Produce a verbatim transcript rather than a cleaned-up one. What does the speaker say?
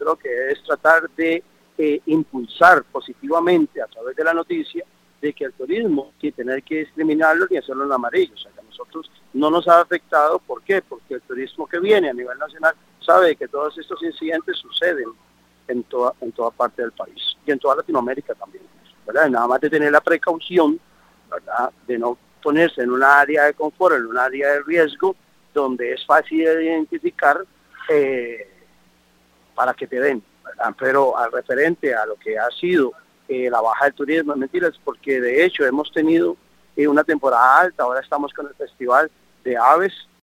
creo que es tratar de eh, impulsar positivamente a través de la noticia de que el turismo, sin tener que discriminarlo ni hacerlo en amarillo, o sea, que a nosotros no nos ha afectado. ¿Por qué? Porque el turismo que viene a nivel nacional sabe que todos estos incidentes suceden en toda, en toda parte del país y en toda Latinoamérica también, ¿verdad? Nada más de tener la precaución, ¿verdad?, de no ponerse en una área de confort, en un área de riesgo, donde es fácil de identificar eh, para que te den, ¿verdad? Pero al referente a lo que ha sido eh, la baja del turismo, es mentira, es porque de hecho hemos tenido eh, una temporada alta. Ahora estamos con el Festival de Aves,